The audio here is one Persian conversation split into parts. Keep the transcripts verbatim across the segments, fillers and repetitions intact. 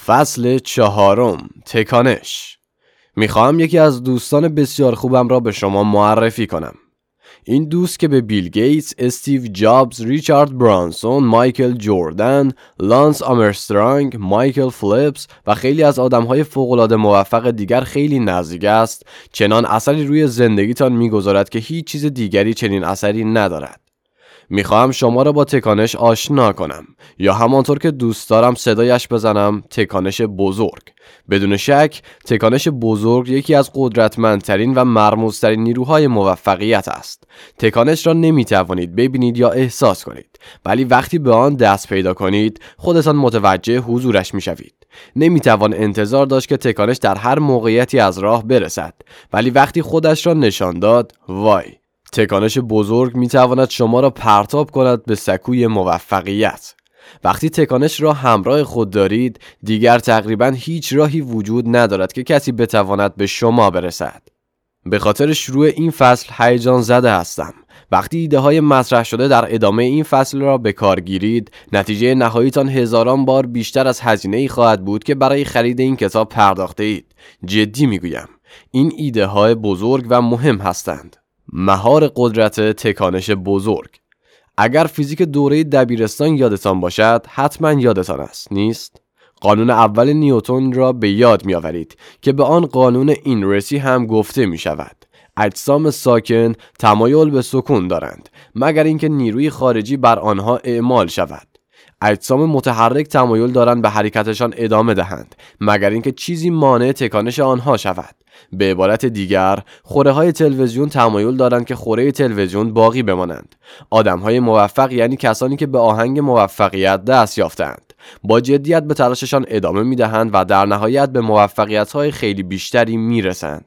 فصل چهارم، تکانش. میخواهم یکی از دوستان بسیار خوبم را به شما معرفی کنم. این دوست که به بیل گیتس، استیو جابز، ریچارد برانسون، مایکل جوردن، لانس آمرسترانگ، مایکل فلیپس و خیلی از آدمهای فوق‌العاده موفق دیگر خیلی نزدیک است، چنان اثری روی زندگیتان میگذارد که هیچ چیز دیگری چنین اثری ندارد. میخواهم شما را با تکانش آشنا کنم، یا همانطور که دوست دارم صدایش بزنم، تکانش بزرگ. بدون شک تکانش بزرگ یکی از قدرتمندترین و مرموزترین نیروهای موفقیت است. تکانش را نمیتوانید ببینید یا احساس کنید، ولی وقتی به آن دست پیدا کنید خودتان متوجه حضورش میشوید. نمیتوان انتظار داشت که تکانش در هر موقعیتی از راه برسد، ولی وقتی خودش را نشان داد، وای! تکانش بزرگ میتواند شما را پرتاب کند به سکوی موفقیت. وقتی تکانش را همراه خود دارید، دیگر تقریباً هیچ راهی وجود ندارد که کسی بتواند به شما برسد. به خاطر شروع این فصل هیجان زده هستم. وقتی ایده های مطرح شده در ادامه این فصل را به کار گیرید، نتیجه نهاییتان هزاران بار بیشتر از هزینه‌ای خواهد بود که برای خرید این کتاب پرداخته اید. جدی میگویم، این ایده های بزرگ و مهم هستند. مهار قدرت تکانش بزرگ. اگر فیزیک دوره دبیرستان یادتان باشد، حتما یادتان است، نیست؟ قانون اول نیوتن را به یاد می آورید که به آن قانون اینرسی هم گفته می شود. اجسام ساکن تمایل به سکون دارند مگر اینکه نیروی خارجی بر آنها اعمال شود. اجسام متحرک تمایل دارند به حرکتشان ادامه دهند مگر اینکه چیزی مانع تکانش آنها شود. به عبارت دیگر، خوره‌های تلویزیون تمایل دارند که خوره تلویزیون باقی بمانند. آدم‌های موفق یعنی کسانی که به آهنگ موفقیت دست یافتند، با جدیت به تلاششان ادامه می‌دهند و در نهایت به موفقیت‌های خیلی بیشتری می‌رسند.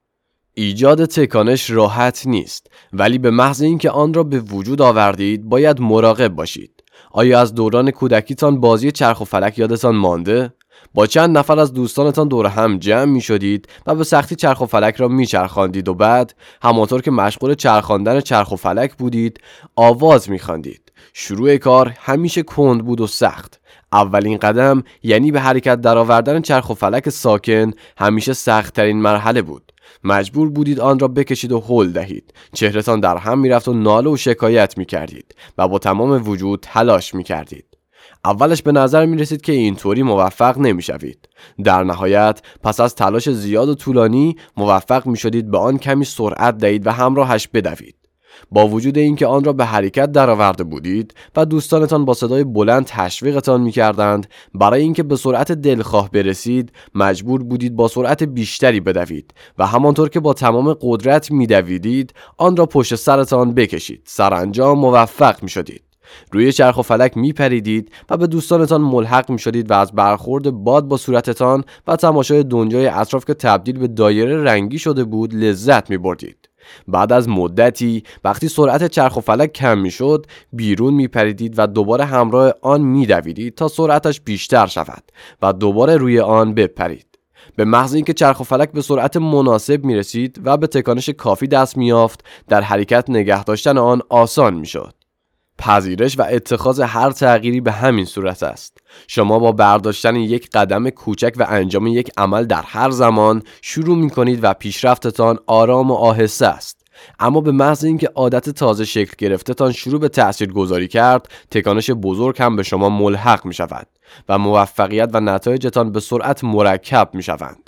ایجاد تکانش راحت نیست، ولی به محض اینکه آن را به وجود آوردید، باید مراقب باشید. آیا از دوران کودکیتان بازی چرخ و فلک یادتان مانده؟ با چند نفر از دوستانتان دور هم جمع می شدید و به سختی چرخ و فلک را می چرخاندید و بعد همانطور که مشغول چرخاندن چرخ و فلک بودید آواز می خواندید. شروع کار همیشه کند بود و سخت. اولین قدم یعنی به حرکت درآوردن چرخ و فلک ساکن همیشه سخت ترین مرحله بود. مجبور بودید آن را بکشید و هل دهید. چهرهتان در هم می رفت و ناله و شکایت می کردید و با تمام وجود تلاش می کردید. اولش به نظر می رسید که اینطوری موفق نمی شوید. در نهایت پس از تلاش زیاد و طولانی موفق می شدید به آن کمی سرعت دهید و همراهش بدوید. با وجود اینکه آن را به حرکت درآورده بودید و دوستانتان با صدای بلند تشویقتان می کردند، برای اینکه به سرعت دلخواه برسید مجبور بودید با سرعت بیشتری بدوید و همانطور که با تمام قدرت می دویدید آن را پشت سرتان بکشید. سرانجام موفق می شدید. روی چرخ و فلک می پریدید و به دوستانتان ملحق می شدید و از برخورد باد با صورتتان و تماشای دنیای اطراف که تبدیل به دایره رنگی شده بود لذت می بردید. بعد از مدتی وقتی سرعت چرخ و فلک کم می شد بیرون می پریدید و دوباره همراه آن می دویدید تا سرعتش بیشتر شود و دوباره روی آن بپرید. به محض اینکه چرخ و فلک به سرعت مناسب می رسید و به تکانش کافی دست می یافت، در حرکت نگه داشتن آن آسان می شد. پذیرش و اتخاذ هر تغییری به همین صورت است. شما با برداشتن یک قدم کوچک و انجام یک عمل در هر زمان شروع می کنید و پیشرفتتان آرام و آهسته است. اما به محض اینکه عادت تازه شکل گرفته‌تان شروع به تاثیرگذاری کرد، تکانش بزرگ هم به شما ملحق می شود و موفقیت و نتایجتان به سرعت مرکب می شوند.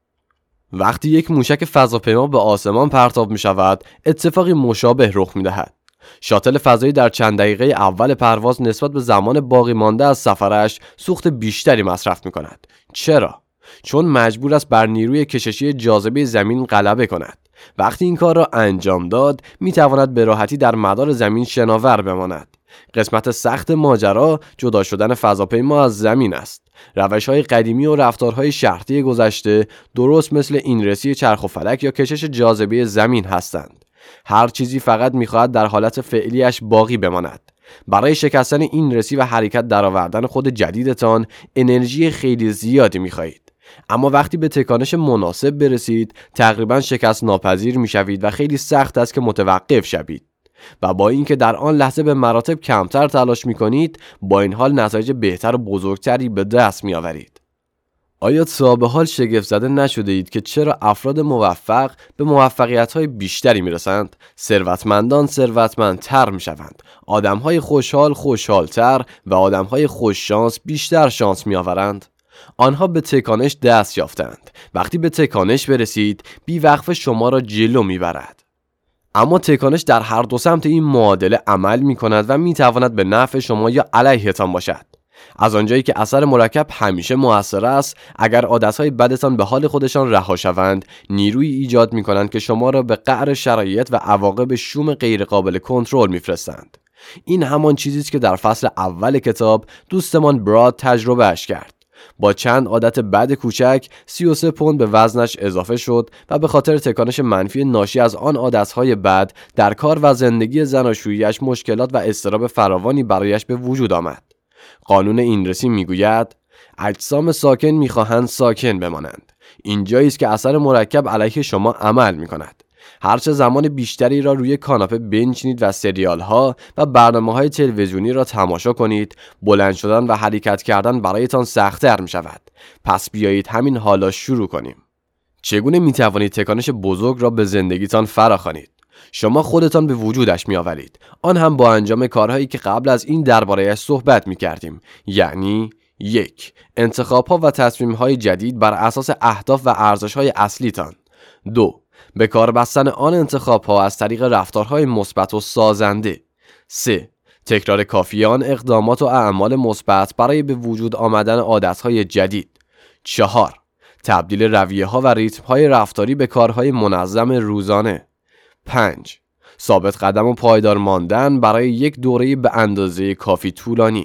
وقتی یک موشک فضاپیما به آسمان پرتاب می شود، اتفاقی مشابه رخ می دهد. شاتل فضایی در چند دقیقه اول پرواز نسبت به زمان باقی مانده از سفرش سوخت بیشتری مصرف می کند. چرا؟ چون مجبور است بر نیروی کششی جاذبه زمین غلبه کند. وقتی این کار را انجام داد، می تواند به راحتی در مدار زمین شناور بماند. قسمت سخت ماجرا جدا شدن فضاپیما از زمین است. روش‌های قدیمی و رفتارهای شرطی گذشته درست مثل اینرسی چرخ و فلک یا کشش جاذبه زمین هستند. هر چیزی فقط می‌خواهد در حالت فعلیش باقی بماند. برای شکستن این رسی و حرکت درآوردن خود جدیدتان انرژی خیلی زیادی می‌خواهید. اما وقتی به تکانش مناسب برسید تقریباً شکست ناپذیر می‌شوید و خیلی سخت است که متوقف شوید. و با اینکه در آن لحظه به مراتب کمتر تلاش می‌کنید، با این حال نتایج بهتر و بزرگتری به دست می‌آورید. آیا تا به حال شگفت زده نشده اید که چرا افراد موفق به موفقیت‌های بیشتری میرسند؟ ثروتمندان ثروتمندتر میشوند، آدم‌های خوشحال خوشحالتر و آدم‌های خوششانس بیشتر شانس میآورند. آنها به تکانش دست یافتند. وقتی به تکانش برسید، بی‌وقفه شما را جلو میبرد. اما تکانش در هر دو سمت این معادله عمل می‌کند و می‌تواند به نفع شما یا علیهتان باشد. از آنجایی که اثر مرکب همیشه مؤثر است، اگر عادتهای بدتان به حال خودشان رها شوند، نیرویی ایجاد می‌کنند که شما را به قعر شرایط و عواقب شوم غیرقابل کنترل می‌فرستند. این همان چیزی است که در فصل اول کتاب دوستمان براد تجربه اش کرد. با چند عادت بد کوچک سی و سه پوند به وزنش اضافه شد و به خاطر تکانش منفی ناشی از آن عادتهای بد در کار و زندگی زناشویی‌اش مشکلات و اضطراب فراوانی برایش به وجود آمد. قانون اینرسی میگوید اجسام ساکن میخواهند ساکن بمانند. اینجایی است که اثر مرکب علیه شما عمل میکند. هرچه زمان بیشتری را روی کاناپه بنشینید و سریال ها و برنامه های تلویزیونی را تماشا کنید، بلند شدن و حرکت کردن برایتان سخت‌تر میشود. پس بیایید همین حالا شروع کنیم. چگونه میتوانید تکانش بزرگ را به زندگیتان فراخوانید؟ شما خودتان به وجودش می آورید، آن هم با انجام کارهایی که قبل از این درباره‌اش صحبت می کردیم. یعنی یک، انتخاب‌ها و تصمیم‌های جدید بر اساس اهداف و ارزش‌های اصلیتان. دو، به کار بستن آن انتخاب‌ها از طریق رفتارهای مثبت و سازنده. سه، تکرار کافی آن اقدامات و اعمال مثبت برای به وجود آمدن عادت‌های جدید. چهار، تبدیل رویه‌ها و ریتم‌های رفتاری به کارهای منظم روزانه. پنج، ثابت قدم و پایدار ماندن برای یک دوره به اندازه کافی طولانی.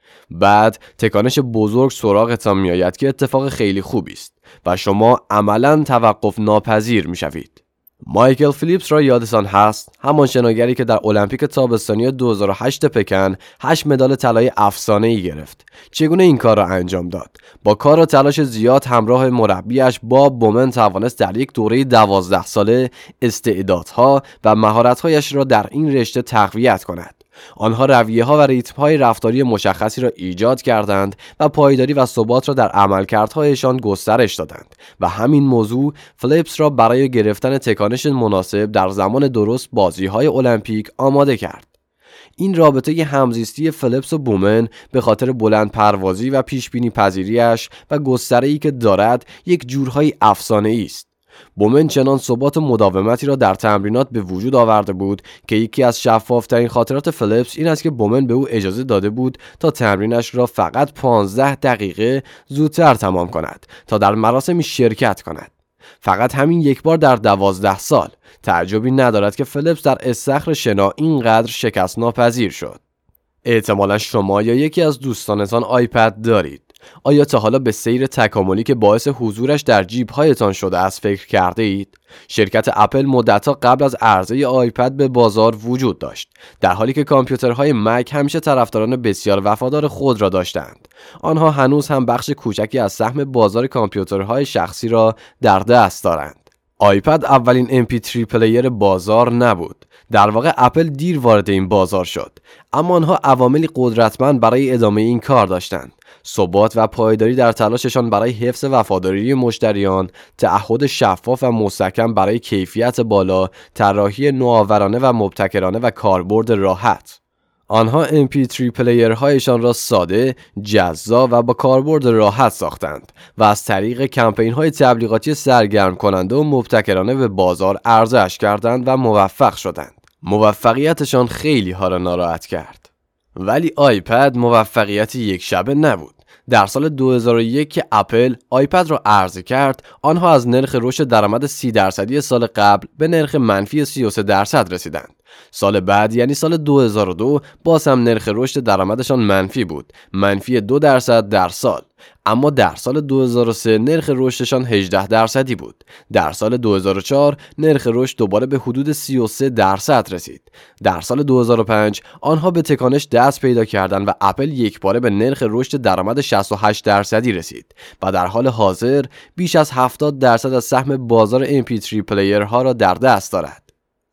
بعد تکانش بزرگ سراغتان می آید که اتفاق خیلی خوبی است و شما عملاً توقف ناپذیر می شوید. مایکل فیلیپس را یادتان هست، همان شناگری که در المپیک تابستانی دو هزار و هشت پکن هشت مدال طلای افسانه‌ای گرفت. چگونه این کار را انجام داد؟ با کار و تلاش زیاد همراه مربیش باب بومن توانست در یک دوره دوازده ساله استعدادها و مهارت‌هایش را در این رشته تقویت کند. آنها رویه‌ها و ریتم‌های رفتاری مشخصی را ایجاد کردند و پایداری و ثبات را در عملکردهایشان گسترش دادند و همین موضوع فلیپس را برای گرفتن تکانش مناسب در زمان درست بازی‌های المپیک آماده کرد. این رابطه همزیستی فلیپس و بومن به خاطر بلند پروازی و پیشبینی پذیریش و گستره‌ای که دارد یک جورهای افسانه‌ای است. بومن چنان ثبات و مداومتی را در تمرینات به وجود آورده بود که یکی از شفافترین خاطرات فلیپس این است که بومن به او اجازه داده بود تا تمرینش را فقط پانزده دقیقه زودتر تمام کند تا در مراسمی شرکت کند. فقط همین یک بار در دوازده سال. تعجبی ندارد که فلیپس در استخر شنا اینقدر شکست ناپذیر شد. احتمالا شما یا یکی از دوستانتان آیپد دارید. آیا تا حالا به سیر تکاملی که باعث حضورش در جیب‌هایتان شده است فکر کرده اید؟ شرکت اپل مدت‌ها قبل از عرضه آیپد به بازار وجود داشت، در حالی که کامپیوترهای مک همیشه طرفداران بسیار وفادار خود را داشتند. آنها هنوز هم بخش کوچکی از سهم بازار کامپیوترهای شخصی را در دست دارند. آیپد اولین ام پی تری پلیر بازار نبود. در واقع اپل دیر وارد این بازار شد، اما آنها عواملی قدرتمند برای ادامه این کار داشتند. ثبات و پایداری در تلاششان برای حفظ وفاداری مشتریان، تعهد شفاف و مستحکم برای کیفیت بالا، طراحی نوآورانه و مبتکرانه و کاربرد راحت. آنها ام پی تری پلیرهایشان را ساده، جذاب و با کاربرد راحت ساختند و از طریق کمپین‌های تبلیغاتی سرگرم کننده و مبتکرانه به بازار عرضه‌اش کردند و موفق شدند. موفقیتشان خیلی ها را ناراحت کرد. ولی آیپد موفقیت یک شبه نبود. در سال دو هزار و یک که اپل آیپد را عرضه کرد، آنها از نرخ رشد درآمد سی درصدی سال قبل به نرخ منفی سی و سه درصد رسیدند. سال بعد یعنی سال دو هزار و دو باز هم نرخ رشد درآمدشان منفی بود، منفی دو درصد در سال. اما در سال دو هزار و سه نرخ رشدشان هجده درصدی بود. در سال دو هزار و چهار نرخ رشد دوباره به حدود سی و سه درصد رسید. در سال دو هزار و پنج آنها به تکانش دست پیدا کردند و اپل یک باره به نرخ رشد درآمد شصت و هشت درصدی رسید و در حال حاضر بیش از هفتاد درصد از سهم بازار ام پی تری پلیرها را در دست دارد.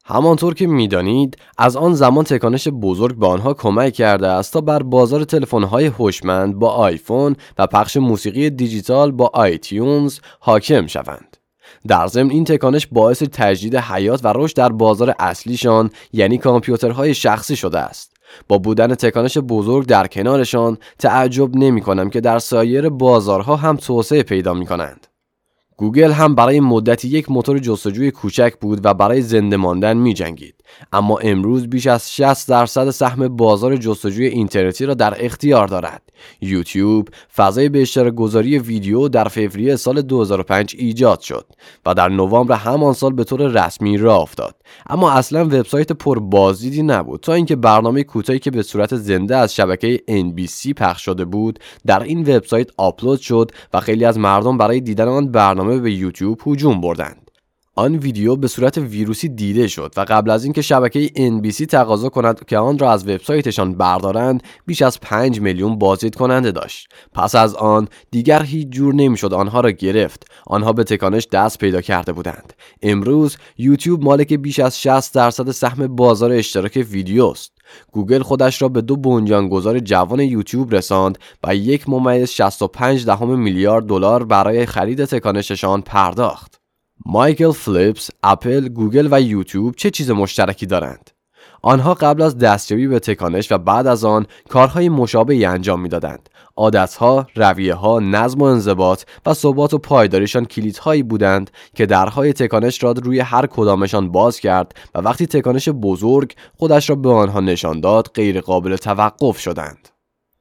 همانطور که میدانید از آن زمان تکانش بزرگ به آنها کمک کرده است تا بر بازار تلفن‌های هوشمند با آیفون و پخش موسیقی دیجیتال با آیتیونز حاکم شوند. در ضمن این تکانش باعث تجدید حیات و رشد در بازار اصلیشان یعنی کامپیوترهای شخصی شده است. با بودن تکانش بزرگ در کنارشان تعجب نمی کنم که در سایر بازارها هم توسعه پیدا می کنند. گوگل هم برای مدتی یک موتور جستجوی کوچک بود و برای زنده ماندن می جنگید. اما امروز بیش از شصت درصد سهم بازار جستجوی اینترنتی را در اختیار دارد. یوتیوب فضای به اشتراک گذاری ویدیو در فوریه سال دو هزار و پنج ایجاد شد و در نوامبر همان سال به طور رسمی راه افتاد. اما اصلا وبسایت پر بازدیدی نبود تا اینکه برنامه کوتاهی که به صورت زنده از شبکه ان بی سی پخش شده بود در این وبسایت آپلود شد و خیلی از مردم برای دیدن آن برنامه به یوتیوب هجوم بردند. آن ویدیو به صورت ویروسی دیده شد و قبل از اینکه شبکه ان بی سی تقاضا کند که آن را از وبسایتشان بردارند بیش از پنج میلیون بازدید کننده داشت. پس از آن دیگر هیچ جور نمیشد آنها را گرفت. آنها به تکانش دست پیدا کرده بودند. امروز یوتیوب مالک بیش از شصت درصد سهم بازار اشتراک ویدیوست. گوگل خودش را به دو بنیانگذار جوان یوتیوب رساند و یک ممیز شصت و پنج دهم میلیارد دلار برای خرید تکانششان پرداخت. مایکل فلیپس، اپل، گوگل و یوتیوب چه چیز مشترکی دارند؟ آنها قبل از دستیابی به تکانش و بعد از آن کارهای مشابهی انجام میدادند. عادتها، رویه‌ها، نظم و انضباط و ثبات و پایداریشان کلیدهایی بودند که درهای تکانش را روی هر کدامشان باز کرد و وقتی تکانش بزرگ خودش را به آنها نشان داد غیر قابل توقف شدند.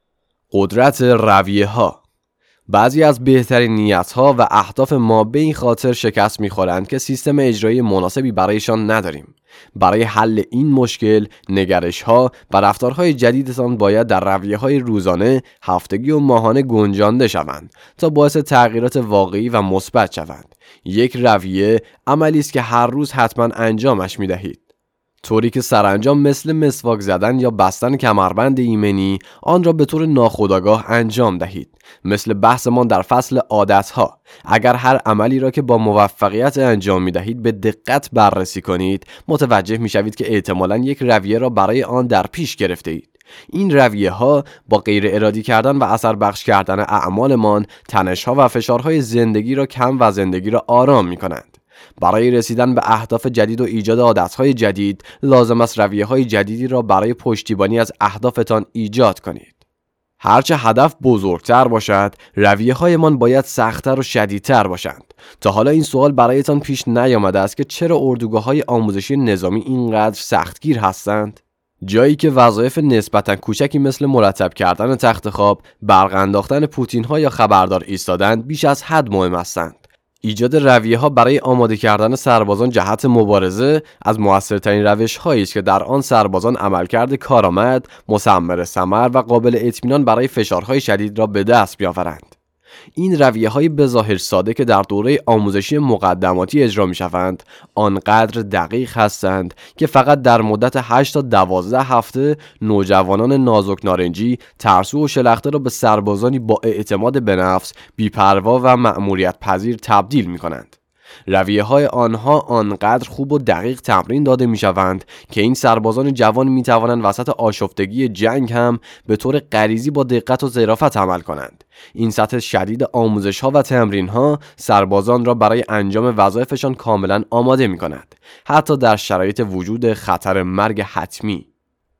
قدرت رویه‌ها. بعضی از بهترین نیت‌ها و اهداف ما به این خاطر شکست می‌خورند که سیستم اجرایی مناسبی برایشان نداریم. برای حل این مشکل، نگرش‌ها و رفتارهای جدیدتان باید در رویه‌های روزانه، هفتگی و ماهانه گنجانده شوند تا باعث تغییرات واقعی و مثبت شوند. یک رویه عملی است که هر روز حتما انجامش می‌دهید. طوری که سرانجام مثل مسواک زدن یا بستن کمربند ایمنی آن را به طور ناخودآگاه انجام دهید. مثل بحثمان در فصل عادتها، اگر هر عملی را که با موفقیت انجام می دهید به دقت بررسی کنید متوجه می شوید که احتمالاً یک رویه را برای آن در پیش گرفته اید. این رویه ها با غیر ارادی کردن و اثر بخش کردن اعمالمان تنش ها و فشارهای زندگی را کم و زندگی را آرام می کنند. برای رسیدن به اهداف جدید و ایجاد عادتهای جدید لازم است رویه‌های جدیدی را برای پشتیبانی از اهدافتان ایجاد کنید. هرچه هدف بزرگتر باشد، رویه‌هایمان باید سخت‌تر و شدیدتر باشند. تا حالا این سوال برایتان پیش نیامده است که چرا اردوگاه‌های آموزشی نظامی اینقدر سختگیر هستند؟ جایی که وظایف نسبتاً کوچکی مثل مرتب کردن تخت خواب، برق انداختن پوتین‌ها یا خبردار ایستادن بیش از حد مهم هستند. ایجاد رویه‌ها برای آماده کردن سربازان جهت مبارزه از موثرترین روش‌هایی است که در آن سربازان عملکرد کارآمد، مثمر ثمر و قابل اطمینان برای فشارهای شدید را به دست بیاورند. این رویه‌های بظاهر ساده که در دوره آموزشی مقدماتی اجرا می‌شوند، آنقدر دقیق هستند که فقط در مدت هشت تا دوازده هفته نوجوانان نازک نارنجی، ترسو و شلخته را به سربازانی با اعتماد به نفس، بی‌پروا و مأموریت پذیر تبدیل می‌کنند. رویه‌های آنها آنقدر خوب و دقیق تمرین داده می‌شوند که این سربازان جوان می‌توانند وسط آشفتگی جنگ هم به طور غریزی با دقت و ظرافت عمل کنند. این سطح شدید آموزش‌ها و تمرین‌ها سربازان را برای انجام وظایفشان کاملاً آماده می‌کند، حتی در شرایط وجود خطر مرگ حتمی.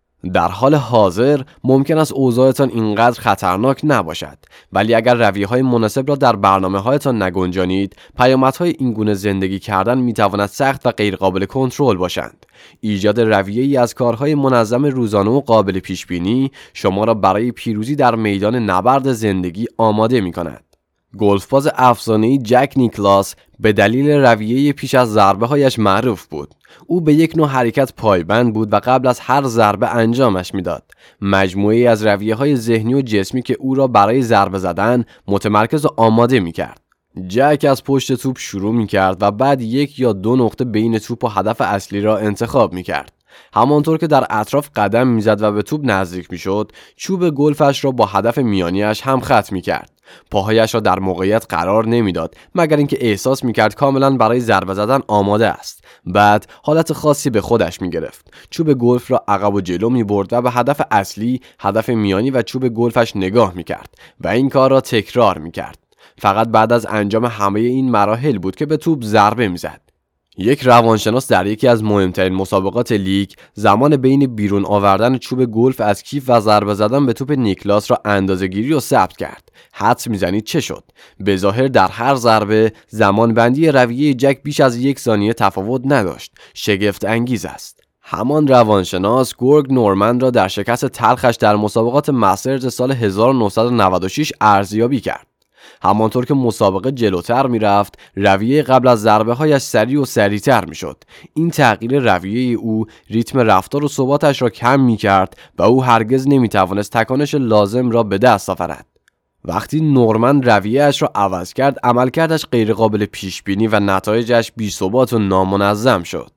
در حال حاضر ممکن است اوضاعتان اینقدر خطرناک نباشد، ولی اگر رویه‌های مناسب را در برنامه‌هایتان نگنجانید، پیامدهای این گونه زندگی کردن می‌تواند سخت و غیرقابل کنترل باشند. ایجاد رویه‌ای از کارهای منظم روزانه و قابل پیش‌بینی شما را برای پیروزی در میدان نبرد زندگی آماده می‌کند. گلفباز افسانه‌ای جک نیکلاس به دلیل رویه پیش از ضربه‌هایش معروف بود. او به یک نوع حرکت پایبند بود و قبل از هر ضربه انجامش میداد. مجموعه‌ای از رویه‌های ذهنی و جسمی که او را برای ضربه زدن متمرکز و آماده می‌کرد. جک از پشت توپ شروع می‌کرد و بعد یک یا دو نقطه بین توپ و هدف اصلی را انتخاب می‌کرد. همانطور که در اطراف قدم میزد و به توپ نزدیک میشد، چوب گلفش را با هدف میانیش هم خط میکرد. پاهایش را در موقعیت قرار نمیداد مگر اینکه احساس میکرد کاملا برای ضربه زدن آماده است. بعد حالت خاصی به خودش میگرفت. چوب گلف را عقب و جلو میبرد و به هدف اصلی، هدف میانی و چوب گلفش نگاه میکرد و این کار را تکرار میکرد. فقط بعد از انجام همه این مراحل بود که به توپ ضربه میزد. یک روانشناس در یکی از مهمترین مسابقات لیگ زمان بین بیرون آوردن چوب گلف از کیف و ضربه زدن به توپ نیکلاس را اندازه‌گیری و ثبت کرد. حدس میزنید چه شد؟ به ظاهر در هر ضربه زمان بندی رویه جک بیش از یک ثانیه تفاوت نداشت. شگفت انگیز است. همان روانشناس گورگ نورمن را در شکست تلخش در مسابقات مسترز سال هزار و نهصد و نود و شش ارزیابی کرد. همانطور که مسابقه جلوتر می رفت، رویه قبل از ضربه هایش سریع و سریعتر می شد. این تغییر رویه او ریتم رفتار و ثباتش را کم می کرد و او هرگز نمی توانست تکانش لازم را به دست آورد. وقتی نورمن رویه‌اش را عوض کرد، عملکردش غیرقابل پیش بینی و نتایجش بی‌ثبات و نامنظم شد.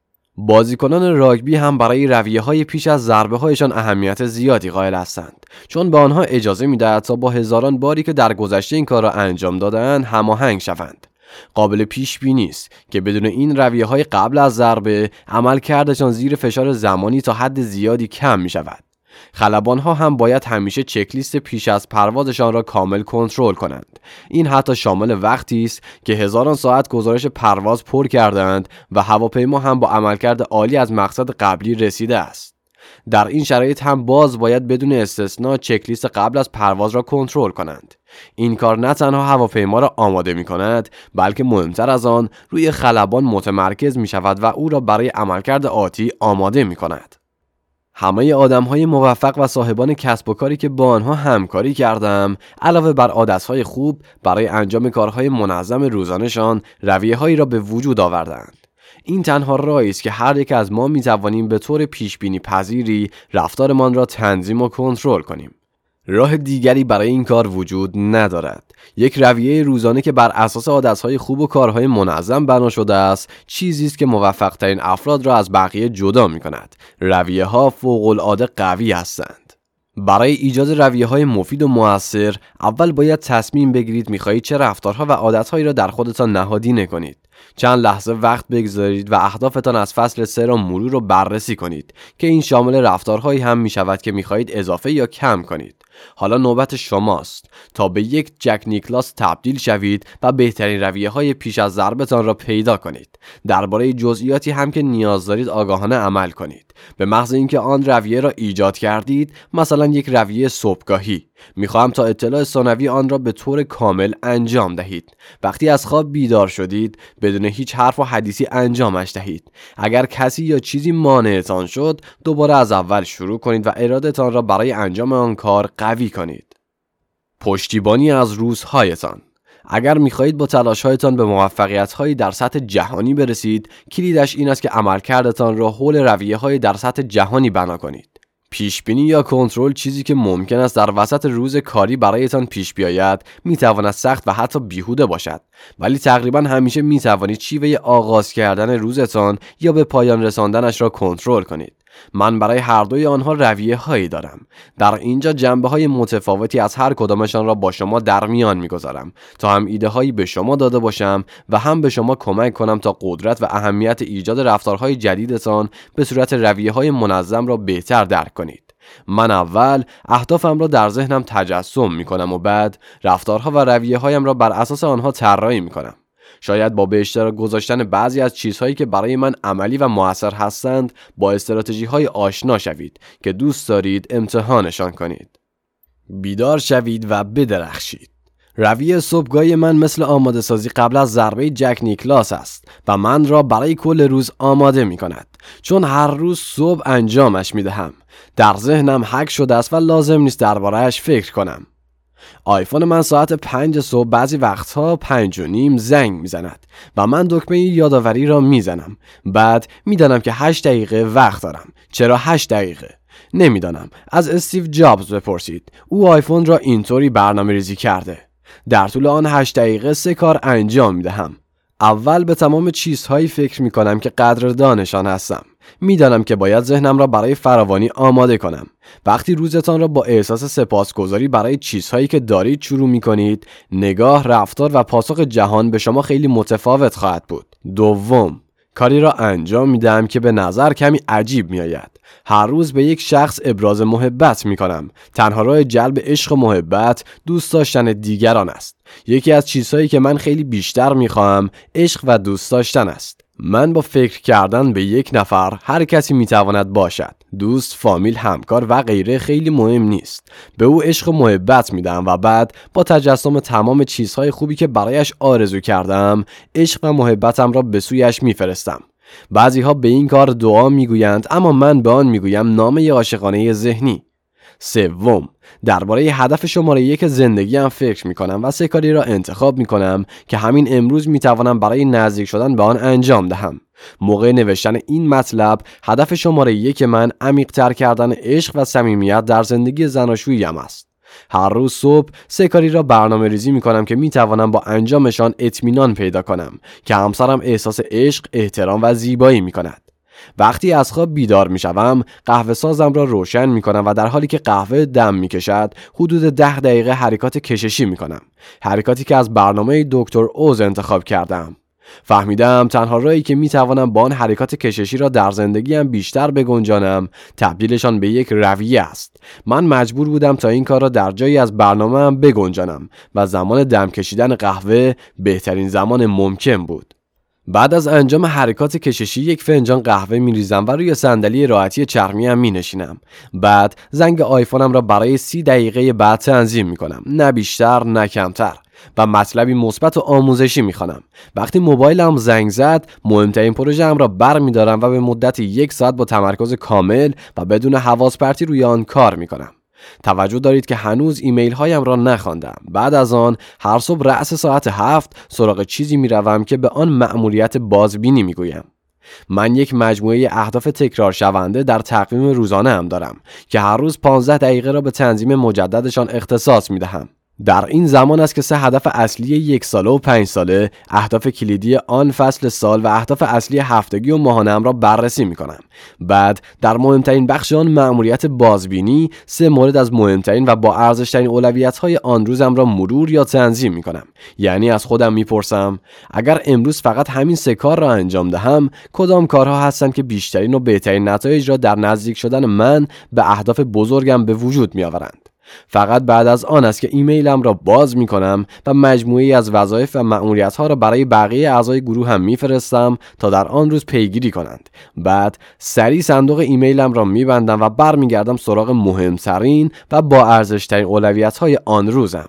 بازیکنان راگبی هم برای رویه‌های پیش از ضربه‌هایشان اهمیت زیادی قائل هستند، چون به آنها اجازه می‌دهد تا با هزاران باری که در گذشته این کار را انجام داده‌اند هماهنگ شوند. قابل پیش بینی است که بدون این رویه‌های قبل از ضربه عملکردشان زیر فشار زمانی تا حد زیادی کم می‌شود. خلبان‌ها هم باید همیشه چکلیست پیش از پروازشان را کامل کنترل کنند. این حتی شامل وقتی است که هزاران ساعت گزارش پرواز پر کردند و هواپیما هم با عملکرد عالی از مقصد قبلی رسیده است. در این شرایط هم باز باید بدون استثنا چکلیست قبل از پرواز را کنترل کنند. این کار نه تنها هواپیما را آماده می کند، بلکه مهمتر از آن روی خلبان متمرکز می شود و او را برای عملکرد آتی آماده می کند. همه آدم‌های موفق و صاحبان کسب و کاری که با آنها همکاری کردم، علاوه بر عادت‌های خوب برای انجام کارهای منظم روزانه‌شان، رویه‌هایی را به وجود آوردند. این تنها راهی است که هر یک از ما می‌توانیم به طور پیش‌بینی پذیری رفتارمان را تنظیم و کنترل کنیم. راه دیگری برای این کار وجود ندارد. یک رویه روزانه که بر اساس عادت‌های خوب و کارهای منظم بنا شده است، چیزی است که موفق‌ترین افراد را از بقیه جدا می‌کند. رویه‌ها فوق‌العاده قوی هستند. برای ایجاد رویه‌های مفید و مؤثر، اول باید تصمیم بگیرید می‌خواهید چه رفتارها و عادت‌هایی را در خودتان نهادینه کنید. چند لحظه وقت بگذارید و اهدافتان از فصل سه را مرور و بررسی کنید که این شامل رفتارهایی هم می‌شود که می‌خواهید اضافه یا کم کنید. حالا نوبت شماست تا به یک جک نیکلاس تبدیل شوید و بهترین رویه‌های پیش از ضربتان را پیدا کنید. درباره جزئیاتی هم که نیاز دارید آگاهانه عمل کنید. به محض اینکه آن رویه را ایجاد کردید، مثلا یک رویه صبحگاهی، میخواهم تا اطلاع ثانوی آن را به طور کامل انجام دهید. وقتی از خواب بیدار شدید، بدون هیچ حرف و حدیثی انجامش دهید. اگر کسی یا چیزی مانعتان شد، دوباره از اول شروع کنید و ارادتان را برای انجام آن کار قوی کنید. پشتیبانی از روزهایتان. اگر می‌خواهید با تلاش‌هایتان به موفقیت‌هایی در سطح جهانی برسید، کلیدش این است که عملکردتان را حول رویه‌های در سطح جهانی بنا کنید. پیشبینی یا کنترل چیزی که ممکن است در وسط روز کاری برایتان پیش بیاید، می‌تواند سخت و حتی بیهوده باشد، ولی تقریباً همیشه می‌توانید شیوه آغاز کردن روزتان یا به پایان رساندنش را کنترل کنید. من برای هر دوی آنها رویه هایی دارم. در اینجا جنبه های متفاوتی از هر کدامشان را با شما در میان میگذارم تا هم ایده هایی به شما داده باشم و هم به شما کمک کنم تا قدرت و اهمیت ایجاد رفتارهای جدیدتان به صورت رویه های منظم را بهتر درک کنید. من اول اهدافم را در ذهنم تجسم میکنم و بعد رفتارها و رویه هایم را بر اساس آنها طراحی میکنم. شاید با به اشتراک گذاشتن بعضی از چیزهایی که برای من عملی و مؤثر هستند با استراتژی‌های آشنا شوید که دوست دارید امتحانشان کنید. بیدار شوید و بدرخشید. رویه صبحگاهی من مثل آماده سازی قبل از ضربه جک نیکلاس است و من را برای کل روز آماده می کند، چون هر روز صبح انجامش می دهم. در ذهنم حک شده است و لازم نیست درباره‌اش فکر کنم. آیفون من ساعت پنج صبح بعضی وقتها پنج و نیم زنگ میزند و من دکمه یادآوری را میزنم. بعد میدانم که هشت دقیقه وقت دارم. چرا هشت دقیقه؟ نمیدانم. از استیو جابز بپرسید. او آیفون را اینطوری برنامه ریزی کرده. در طول آن هشت دقیقه سه کار انجام میدهم. اول به تمام چیزهایی فکر میکنم که قدردانشان هستم. میدانم که باید ذهنم را برای فراوانی آماده کنم. وقتی روزتان را با احساس سپاسگزاری برای چیزهایی که دارید شروع می‌کنید، نگاه، رفتار و پاسخ جهان به شما خیلی متفاوت خواهد بود. دوم، کاری را انجام میدم که به نظر کمی عجیب میآید. هر روز به یک شخص ابراز محبت میکنم. تنها راه جلب عشق و محبت دوست داشتن دیگران است. یکی از چیزهایی که من خیلی بیشتر میخواهم عشق و دوست داشتن است. من با فکر کردن به یک نفر هر کسی میتواند باشد، دوست، فامیل، همکار و غیره خیلی مهم نیست. به او عشق و محبت میدم و بعد با تجسم تمام چیزهای خوبی که برایش آرزو کردم عشق و محبتم را به سویش میفرستم. بعضی ها به این کار دعا میگویند، اما من به آن میگویم نامه عاشقانه ذهنی. سوم، درباره هدف شماره یک زندگیم فکر میکنم و سه کاری را انتخاب میکنم که همین امروز میتوانم برای نزدیک شدن به آن انجام دهم. موقع نوشتن این مطلب هدف شماره یک من عمیق‌تر کردن عشق و صمیمیت در زندگی زناشوییم است. هر روز صبح سه کاری را برنامه ریزی می کنم که می توانم با انجامشان اطمینان پیدا کنم که همسرم احساس عشق، احترام و زیبایی می کند. وقتی از خواب بیدار می شوم، قهوه سازم را روشن می کنم و در حالی که قهوه دم می کشد، حدود ده دقیقه حرکات کششی می کنم. حرکاتی که از برنامه دکتر اوز انتخاب کردم. فهمیدم تنها راهی که می توانم با آن حرکات کششی را در زندگیم بیشتر بگنجانم تبدیلشان به یک رویه است. من مجبور بودم تا این کار را در جایی از برنامه‌ام بگنجانم و زمان دم کشیدن قهوه بهترین زمان ممکن بود. بعد از انجام حرکات کششی یک فنجان قهوه می ریزم و روی صندلی راحتی چرمی‌ام می نشینم. بعد زنگ آیفونم را برای سی دقیقه بعد تنظیم می کنم، نه بیشتر نه کمتر، و مطلبی مثبت و آموزشی میخوانم. وقتی موبایلم زنگ زد، مهمترین پروژه‌ام را برمی‌دارم و به مدت یک ساعت با تمرکز کامل و بدون حواس پرتی روی آن کار میکنم. توجه دارید که هنوز ایمیل هایم را نخواندم. بعد از آن هر صبح رأس ساعت هفت سراغ چیزی میروم که به آن مأموریت بازبینی میگویم. من یک مجموعه اهداف تکرار شونده در تقویم روزانه هم دارم که هر روز پانزده دقیقه را به تنظیم مجددشان اختصاص میدهم. در این زمان است که سه هدف اصلی یک ساله و پنج ساله، اهداف کلیدی آن فصل سال و اهداف اصلی هفتگی و ماهانه‌ام را بررسی می‌کنم. بعد در مهمترین بخش آن مأموریت بازبینی، سه مورد از مهمترین و با ارزش‌ترین اولویت‌های آن روزم را مرور یا تنظیم می‌کنم. یعنی از خودم می‌پرسم اگر امروز فقط همین سه کار را انجام دهم، کدام کارها هستند که بیشترین و بهترین نتایج را در نزدیک شدن من به اهداف بزرگم به وجود می‌آورند. فقط بعد از آن است که ایمیلم را باز می کنم و مجموعی از وظایف و مأموریت‌ها را برای بقیه اعضای گروه هم میفرستم تا در آن روز پیگیری کنند. بعد سریع صندوق ایمیلم را میبندم و برمیگردم سراغ مهمترین و با ارزش‌ترین اولویت‌های آن روزم.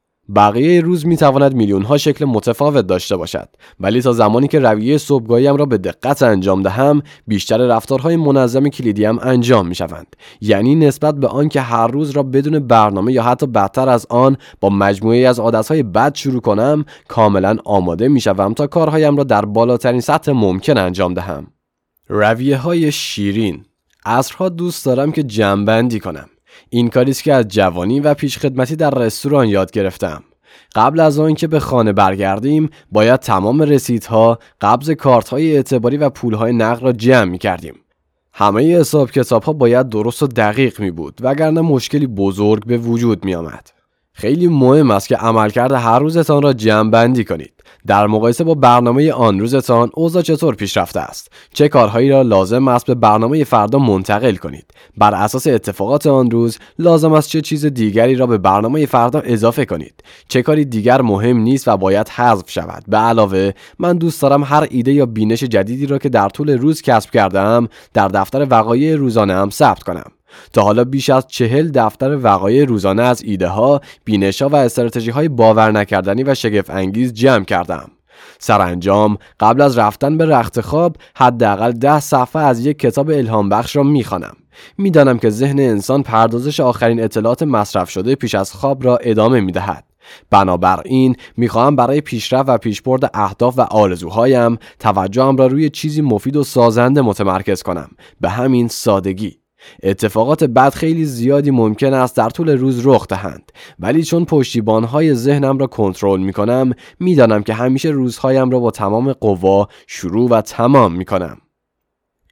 بقیه روز میتواند میلیون ها شکل متفاوت داشته باشد، ولی تا زمانی که رویه صبحگاهیم را به دقت انجام دهم، بیشتر رفتارهای منظم کلیدیم انجام میشوند. یعنی نسبت به آن که هر روز را بدون برنامه یا حتی بدتر از آن با مجموعه از عادتهای بد شروع کنم، کاملا آماده میشوم تا کارهایم را در بالاترین سطح ممکن انجام دهم. رویه های شیرین. عصرها دوست دارم که جمع‌بندی کنم. این کاریست که از جوانی و پیشخدمتی در رستوران یاد گرفتم. قبل از آن که به خانه برگردیم، باید تمام رسیدها، قبض کارت‌های اعتباری و پول‌های نقد را جمع می‌کردیم. همه حساب کتاب‌ها باید درست و دقیق می بود، وگرنه مشکلی بزرگ به وجود می آمد. خیلی مهم است که عملکرد هر روزتان را جمع بندی کنید. در مقایسه با برنامه آن روزتان اوضاع چطور پیش رفته است؟ چه کارهایی را لازم است به برنامه فردا منتقل کنید؟ بر اساس اتفاقات آن روز لازم است چه چیز دیگری را به برنامه فردا اضافه کنید؟ چه کاری دیگر مهم نیست و باید حذف شود؟ به علاوه من دوست دارم هر ایده یا بینش جدیدی را که در طول روز کسب کردم در دفتر وقایع روزانه‌ام ثبت کنم. تا حالا بیش از چهل دفتر وقایع روزانه از ایده ها، بینش ها و استراتژی های باور نکردنی و شگفت انگیز جمع کردم. سرانجام قبل از رفتن به رخت خواب حداقل ده صفحه از یک کتاب الهام بخش را میخوانم. میدانم که ذهن انسان پردازش آخرین اطلاعات مصرف شده پیش از خواب را ادامه میدهد. بنابراین میخواهم برای پیشرفت و پیشبرد اهداف و آرزوهایم توجهم را روی چیزی مفید و سازنده متمرکز کنم. به همین سادگی. اتفاقات بد خیلی زیادی ممکن است در طول روز رخ دهند، ولی چون پشتیبان‌های ذهنم را کنترل می‌کنم، می‌دانم که همیشه روزهایم را با تمام قوا شروع و تمام می‌کنم.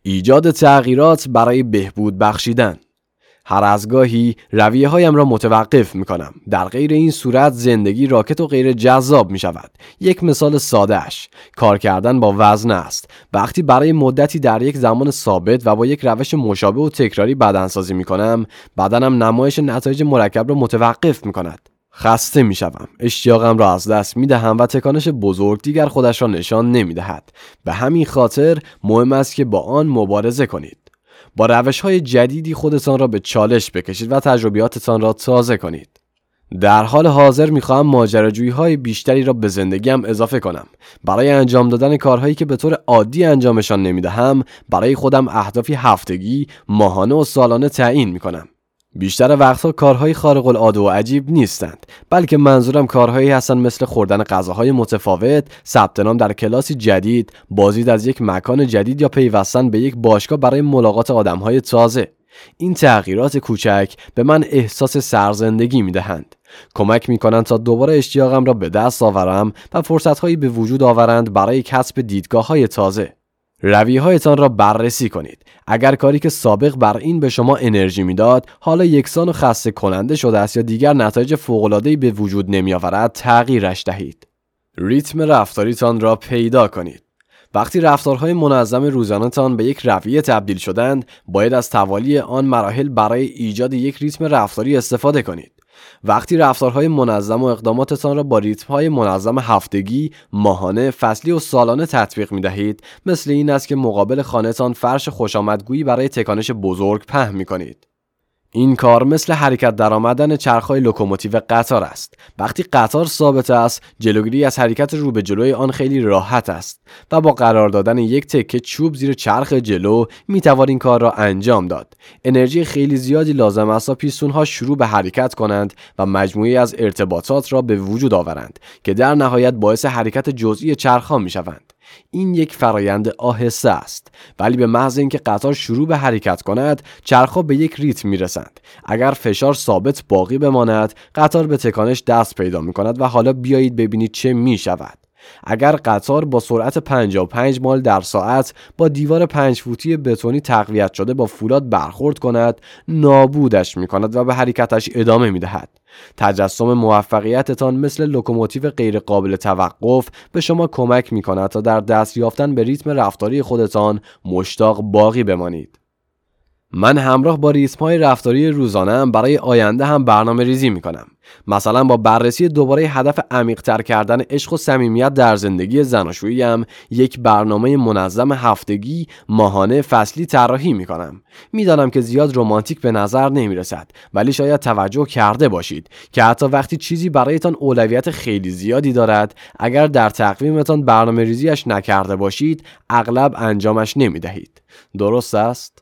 ایجاد تغییرات برای بهبود بخشیدن. هر از گاهی رویه هایم را متوقف می کنم. در غیر این صورت زندگی راکت و غیر جذاب می شود. یک مثال سادهش کار کردن با وزن است. وقتی برای مدتی در یک زمان ثابت و با یک روش مشابه و تکراری بدنسازی می کنم، بدنم نمایش نتایج مرکب را متوقف می کند. خسته می شوم، اشتیاقم را از دست می دهم و تکانش بزرگ دیگر خودش را نشان نمی دهد. به همین خاطر مهم است که با آن مبارزه کنید. با روش‌های جدیدی خودتان را به چالش بکشید و تجربیاتتان را تازه کنید. در حال حاضر می‌خواهم ماجراجویی‌های بیشتری را به زندگیم اضافه کنم. برای انجام دادن کارهایی که به طور عادی انجامشان نمی‌دهم، برای خودم اهدافی هفتگی، ماهانه و سالانه تعیین می‌کنم. بیشتر وقتها کارهای خارق العاده و عجیب نیستند، بلکه منظورم کارهایی هستند مثل خوردن غذاهای متفاوت، ثبت نام در کلاسی جدید، بازدید از یک مکان جدید یا پیوستن به یک باشگاه برای ملاقات آدمهای تازه. این تغییرات کوچک به من احساس سرزندگی میدهند. کمک میکنند تا دوباره اشتیاقم را به دست آورم و فرصتهایی به وجود آورند برای کسب دیدگاه‌های تازه. رویه‌هایتان را بررسی کنید. اگر کاری که سابق بر این به شما انرژی میداد حالا یکسان و خسته کننده شده است یا دیگر نتایج فوق‌العاده‌ای به وجود نمی‌آورد، تغییرش دهید. ریتم رفتاریتان را پیدا کنید. وقتی رفتارهای منظم روزانه‌تان به یک رویه تبدیل شدند، باید از توالی آن مراحل برای ایجاد یک ریتم رفتاری استفاده کنید. وقتی رفتارهای منظم و اقداماتتان را با ریتم‌های منظم هفتگی، ماهانه، فصلی و سالانه تطبیق می‌دهید، مثل این است که مقابل خانه‌تان فرش خوشامدگویی برای تکانش بزرگ پهن می‌کنید. این کار مثل حرکت درآمدن چرخ‌های لوکوموتیو قطار است. وقتی قطار ثابت است، جلوگیری از حرکت رو به جلوی آن خیلی راحت است و با قرار دادن یک تکه چوب زیر چرخ جلو می‌توان این کار را انجام داد. انرژی خیلی زیادی لازم است تا پیستون‌ها شروع به حرکت کنند و مجموعه‌ای از ارتباطات را به وجود آورند که در نهایت باعث حرکت جزئی چرخ‌ها می‌شوند. این یک فرایند آهسته است، ولی به محض اینکه قطار شروع به حرکت کند، چرخ‌ها به یک ریتم میرسند. اگر فشار ثابت باقی بماند، قطار به تکانش دست پیدا می‌کند و حالا بیایید ببینید چه می‌شود. اگر قطار با سرعت پنجاه و پنج مایل در ساعت با دیوار پنج فوتی بتونی تقویت شده با فولاد برخورد کند، نابودش می‌کند و به حرکتش ادامه می‌دهد. تجسم موفقیتتان مثل لوکوموتیو غیر قابل توقف به شما کمک می‌کند تا در دست یافتن به ریتم رفتاری خودتان مشتاق باقی بمانید. من همراه با ریتم‌های رفتاری روزانه‌ام برای آینده هم برنامه ریزی می‌کنم. مثلا با بررسی دوباره هدف عمیق‌تر کردن عشق و صمیمیت در زندگی زناشویی‌ام، یک برنامه منظم هفتگی، ماهانه، فصلی طراحی می‌کنم. می‌دانم که زیاد رمانتیک به نظر نمی‌رسد، ولی شاید توجه کرده باشید که حتی وقتی چیزی برایتان اولویت خیلی زیادی دارد، اگر در تقویمتان برنامه‌ریزی‌اش نکرده باشید، اغلب انجامش نمی‌دهید. درست است؟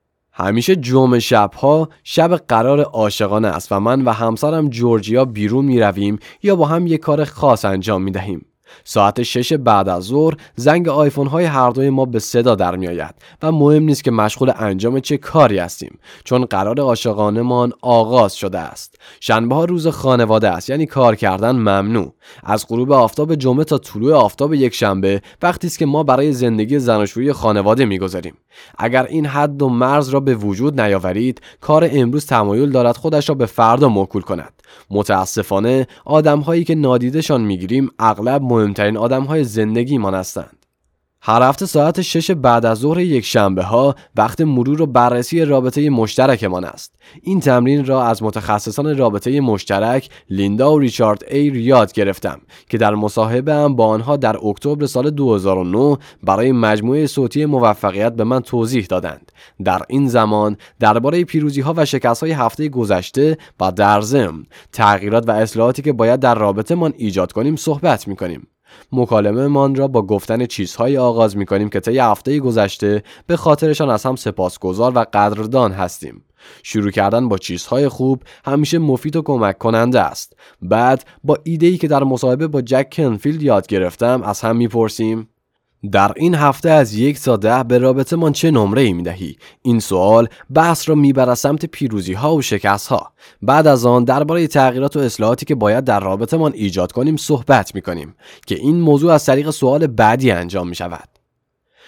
همیشه جمعه شبها شب قرار عاشقانه است و من و همسرم جورجیا بیرون می رویم یا با هم یک کار خاص انجام می دهیم. ساعت شش بعد از ظهر زنگ آیفون های هر دوی ما به صدا در می آید و مهم نیست که مشغول انجام چه کاری هستیم، چون قرار عاشقانه مان آغاز شده است. شنبه ها روز خانواده است، یعنی کار کردن ممنوع. از غروب آفتاب جمعه تا طلوع آفتاب یک شنبه وقتی است که ما برای زندگی زناشویی خانواده می‌گذاریم. اگر این حد و مرز را به وجود نیاورید، کار امروز تمایل دارد خودش را به فردا موکول کند. متاسفانه آدم‌هایی که نادیدشان می‌گیریم اغلب مهمترین آدم‌های زندگیمان هستند. هر هفته ساعت شش بعد از ظهر یک شنبه ها وقت مرور و بررسی رابطه مشترکمان است. این تمرین را از متخصصان رابطه مشترک لیندا و ریچارد ایر یاد گرفتم که در مصاحبه هم با آنها در اکتبر سال دو هزار و نه برای مجموعه صوتی موفقیت به من توضیح دادند. در این زمان درباره پیروزی‌ها و شکست‌های هفته گذشته و در ضمن تغییرات و اصلاحاتی که باید در رابطه‌مان ایجاد کنیم صحبت می‌کنیم. مکالمه من را با گفتن چیزهایی آغاز می کنیم که طی هفته گذشته به خاطرشان از هم سپاسگزار و قدردان هستیم. شروع کردن با چیزهای خوب همیشه مفید و کمک کننده است. بعد با ایده‌ای که در مصاحبه با جک کنفیلد یاد گرفتم از هم میپرسیم: در این هفته از یک تا ده به رابطه من چه نمره ای می دهی؟ این سوال بحث را میبرد سمت پیروزی ها و شکست ها. بعد از آن درباره تغییرات و اصلاحاتی که باید در رابطه من ایجاد کنیم صحبت می کنیم که این موضوع از طریق سوال بعدی انجام می شود.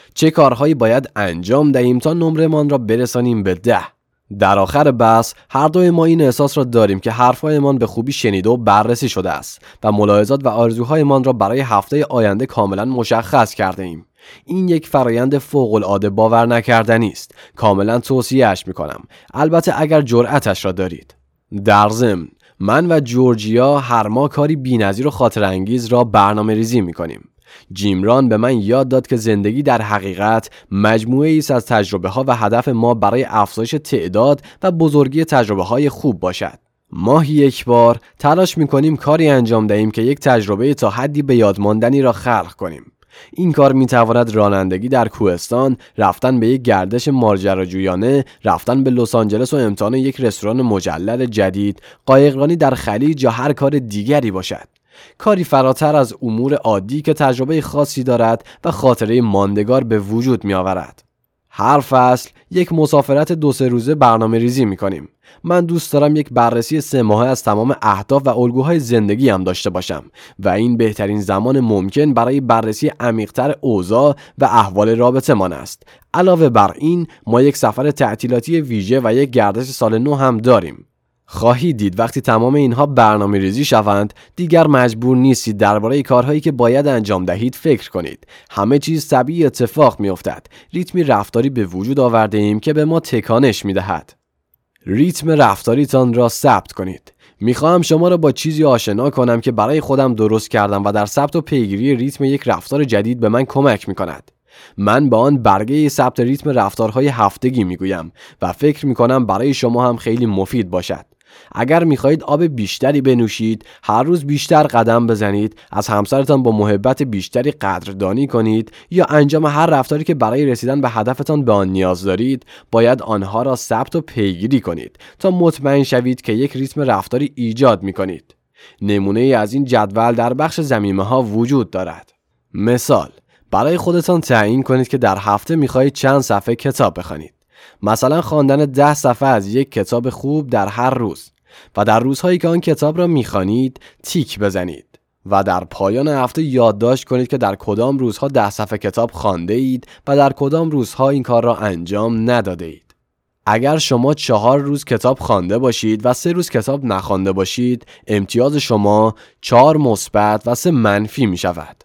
چه کارهایی باید انجام دهیم تا نمره‌مان را برسانیم به ده. در آخر بحث هر دوی ما این احساس را داریم که حرفهایمان به خوبی شنیده و بررسی شده است و ملاحظات و آرزوهایمان را برای هفته آینده کاملا مشخص کرده ایم. این یک فرایند فوق‌العاده باور نکردنی است. کاملا توصیه‌اش می‌کنم، البته اگر جرأتش را دارید. در ضمن من و جورجیا هر ماه کاری بی‌نظیر و خاطرانگیز را برنامه‌ریزی می‌کنیم. جیم ران به من یاد داد که زندگی در حقیقت مجموعه‌ای است از تجربه‌ها و هدف ما برای افزایش تعداد و بزرگی تجربه‌های خوب باشد. ماهی یک بار تلاش می‌کنیم کاری انجام دهیم که یک تجربه تا حدی به یاد ماندنی را خلق کنیم. این کار می‌تواند رانندگی در کوهستان، رفتن به یک گردش ماجراجویانه، رفتن به لس آنجلس و امتحان یک رستوران مجلل جدید، قایقرانی در خلیج یا هر کار دیگری باشد. کاری فراتر از امور عادی که تجربه خاصی دارد و خاطره ماندگار به وجود می آورد. هر فصل یک مسافرت دو سه روزه برنامه ریزی می کنیم. من دوست دارم یک بررسی سه ماهه از تمام اهداف و الگوهای زندگی هم داشته باشم و این بهترین زمان ممکن برای بررسی عمیق‌تر اوضاع و احوال رابطه من است. علاوه بر این ما یک سفر تعطیلاتی ویژه و یک گردش سال نو هم داریم. خواهید دید وقتی تمام اینها برنامه ریزی شوند دیگر مجبور نیستید درباره کارهایی که باید انجام دهید فکر کنید. همه چیز طبیعی اتفاق می افتد. ریتمی رفتاری به وجود آورده ایم که به ما تکانش می دهد. ریتم رفتاریتان را ثبت کنید. میخواهم شما را با چیزی آشنا کنم که برای خودم درست کردم و در ثبت و پیگیری ریتم یک رفتار جدید به من کمک می کند. من با آن برگه ثبت ریتم رفتارهای هفتگی میگویم و فکر میکنم برای شما هم خیلی مفید باشد. اگر میخواهید آب بیشتری بنوشید، هر روز بیشتر قدم بزنید، از همسرتان با محبت بیشتری قدردانی کنید یا انجام هر رفتاری که برای رسیدن به هدفتان به آن نیاز دارید، باید آنها را ثبت و پیگیری کنید تا مطمئن شوید که یک ریتم رفتاری ایجاد میکنید. نمونه ای از این جدول در بخش ضمیمه ها وجود دارد. مثال: برای خودتان تعیین کنید که در هفته میخواهید چند صفحه کتاب بخوانید. مثلا خواندن ده صفحه از یک کتاب خوب در هر روز و در روزهایی که آن کتاب را میخوانید تیک بزنید و در پایان هفته یادداشت کنید که در کدام روزها ده صفحه کتاب خوانده اید و در کدام روزها این کار را انجام نداده اید. اگر شما چهار روز کتاب خوانده باشید و سه روز کتاب نخوانده باشید، امتیاز شما چهار مثبت و سه منفی می شود.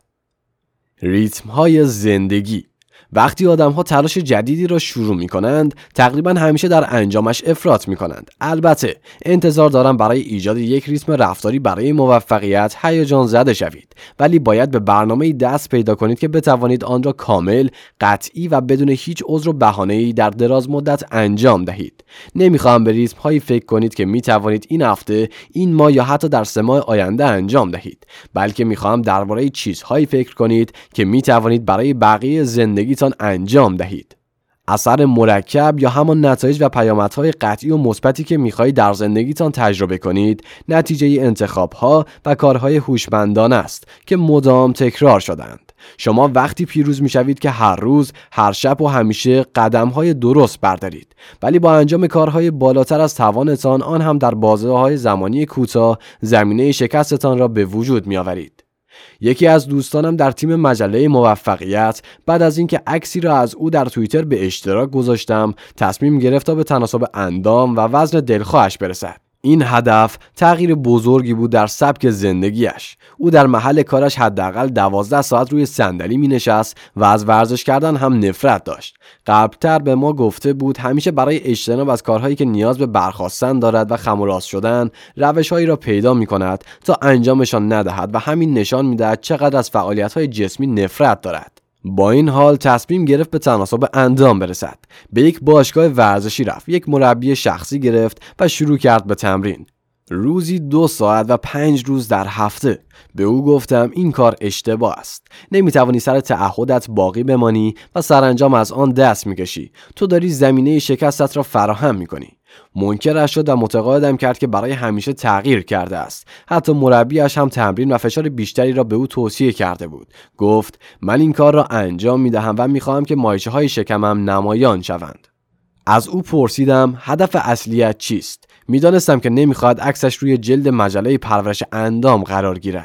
ریتم های زندگی. وقتی آدم ها تلاش جدیدی را شروع می کنند، تقریبا همیشه در انجامش افراط می کنند. البته انتظار دارم برای ایجاد یک ریتم رفتاری برای موفقیت هیجان زده شوید، ولی باید به برنامه‌ای دست پیدا کنید که بتوانید آن را کامل، قطعی و بدون هیچ عذر و بهانه‌ای در دراز مدت انجام دهید. نمیخواهم به ریتم هایی فکر کنید که می توانید این هفته، این ماه یا حتی در سه ماه آینده انجام دهید، بلکه میخواهم درباره چیزهایی فکر کنید که می توانید برای بقیه زندگی انجام دهید. اثر مرکب یا همان نتایج و پیامدهای قطعی و مثبتی که می‌خواهید در زندگیتان تجربه کنید، نتیجه انتخاب‌ها و کارهای هوشمندانه است که مدام تکرار شدند. شما وقتی پیروز می‌شوید که هر روز، هر شب و همیشه قدم‌های درست بردارید، ولی با انجام کارهای بالاتر از توانتان، آن هم در بازه‌های زمانی کوتاه، زمینه شکستتان را به وجود می‌آورید. یکی از دوستانم در تیم مجله موفقیت بعد از اینکه عکسی را از او در توییتر به اشتراک گذاشتم، تصمیم گرفت تا به تناسب اندام و وزن دلخواهش برسد. این هدف تغییر بزرگی بود در سبک زندگیش. او در محل کارش حداقل دوازده ساعت روی صندلی می نشست و از ورزش کردن هم نفرت داشت. قبلتر به ما گفته بود همیشه برای اجتناب از کارهایی که نیاز به برخاستن دارد و خم و راست شدن، روش‌هایی را پیدا می کند تا انجامشان ندهد و همین نشان می دهد چقدر از فعالیت‌های جسمی نفرت دارد. با این حال تصمیم گرفت به تناسب اندام برسد. به یک باشگاه ورزشی رفت، یک مربی شخصی گرفت و شروع کرد به تمرین. روزی دو ساعت و پنج روز در هفته. به او گفتم این کار اشتباه است. نمیتوانی سر تعهدت باقی بمانی و سرانجام از آن دست میکشی. تو داری زمینه شکستت را فراهم میکنی. منکرش شد و متقاعدم کرد که برای همیشه تغییر کرده است. حتی مربیش هم تمرین و فشار بیشتری را به او توصیه کرده بود. گفت من این کار را انجام میدهم و میخواهم که مایچه های شکمم نمایان شوند. از او پرسیدم هدف اصلیت چیست؟ میدانستم که نمیخواهد عکسش روی جلد مجله پرورش اندام قرار گیرد.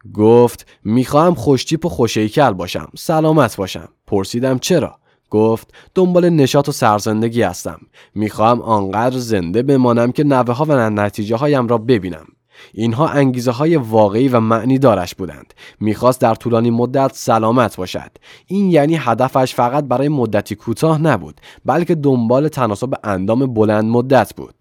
گفت میخواهم خوشتیپ و خوش‌هیکل باشم، سلامت باشم. پرسیدم چرا؟ گفت دنبال نشاط و سرزندگی هستم. میخواهم آنقدر زنده بمانم که نوه ها و نتیجه هایم را ببینم. اینها انگیزه های واقعی و معنی دارش بودند. میخواست در طولانی مدت سلامت باشد. این یعنی هدفش فقط برای مدتی کوتاه نبود، بلکه دنبال تناسب اندام بلند مدت بود.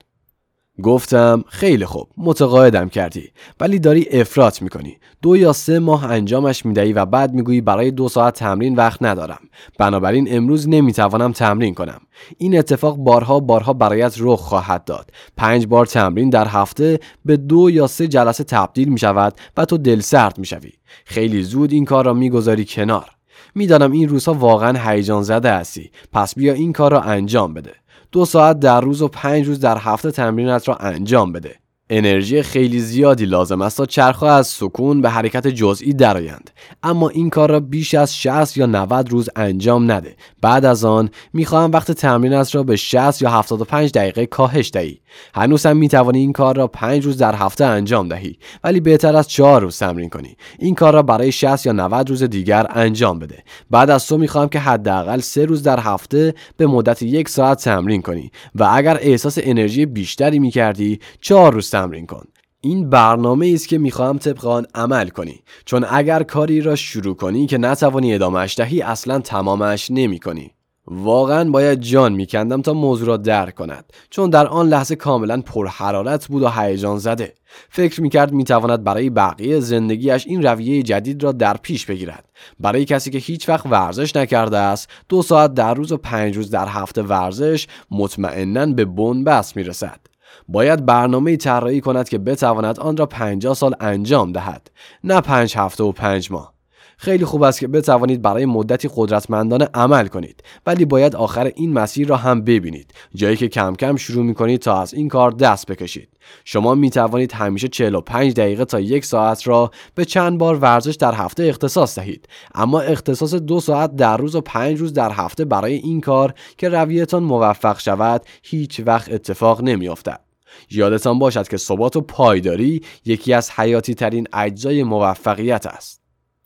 گفتم خیلی خوب، متقاعدم کردی، ولی داری افراط میکنی. دو یا سه ماه انجامش میدهی و بعد میگویی برای دو ساعت تمرین وقت ندارم، بنابراین امروز نمیتوانم تمرین کنم. این اتفاق بارها بارها برایت رخ خواهد داد. پنج بار تمرین در هفته به دو یا سه جلسه تبدیل میشود و تو دلسرد میشوی. خیلی زود این کار را میگذاری کنار. میدانم این روزها واقعا هیجان زده هستی، پس بیا این کار را انجام بده. دو ساعت در روز و پنج روز در هفته تمرینت را انجام بده. انرژی خیلی زیادی لازم است تا چرخها از سکون به حرکت جزئی درآیند، اما این کار را بیش از شصت یا نود روز انجام نده. بعد از آن میخواهم وقت تمرینت را به شصت یا هفتاد و پنج دقیقه کاهش دهی. هنوز هم میتوانی این کار را پنج روز در هفته انجام دهی، ولی بهتر است چهار روز تمرین کنی. این کار را برای شصت یا نود روز دیگر انجام بده. بعد از تو میخواهم که حداقل سه روز در هفته به مدت یک ساعت تمرین کنی و اگر احساس انرژی بیشتری میکردی چهار روز تمرین کن. این برنامه است که میخواهم طبق آن عمل کنی، چون اگر کاری را شروع کنی که نتوانی ادامهش دهی اصلا تمامش نمی کنی. واقعا باید جان میکندم تا موضوع را درک کند، چون در آن لحظه کاملا پرحرارت بود و هیجان زده. فکر میکرد میتواند برای بقیه زندگیش این رویه جدید را در پیش بگیرد. برای کسی که هیچ وقت ورزش نکرده است، دو ساعت در روز و پنج روز در هفته ورزش مطمئناً به بن‌بست میرسد. باید برنامه‌ای طراحی کند که بتواند آن را پنجاه سال انجام دهد، نه پنج هفته و پنج ماه. خیلی خوب است که بتوانید برای مدتی قدرتمندانه عمل کنید، ولی باید آخر این مسیر را هم ببینید، جایی که کم کم شروع می‌کنید تا از این کار دست بکشید. شما می‌توانید همیشه چهل و پنج دقیقه تا یک ساعت را به چند بار ورزش در هفته اختصاص دهید، اما اختصاص دو ساعت در روز و پنج روز در هفته برای این کار که رویتان موفق شود هیچ وقت اتفاق نمی‌افتد. یادتان باشد که ثبات و پایداری یکی از حیاتی ترین اجزای موفقیت است.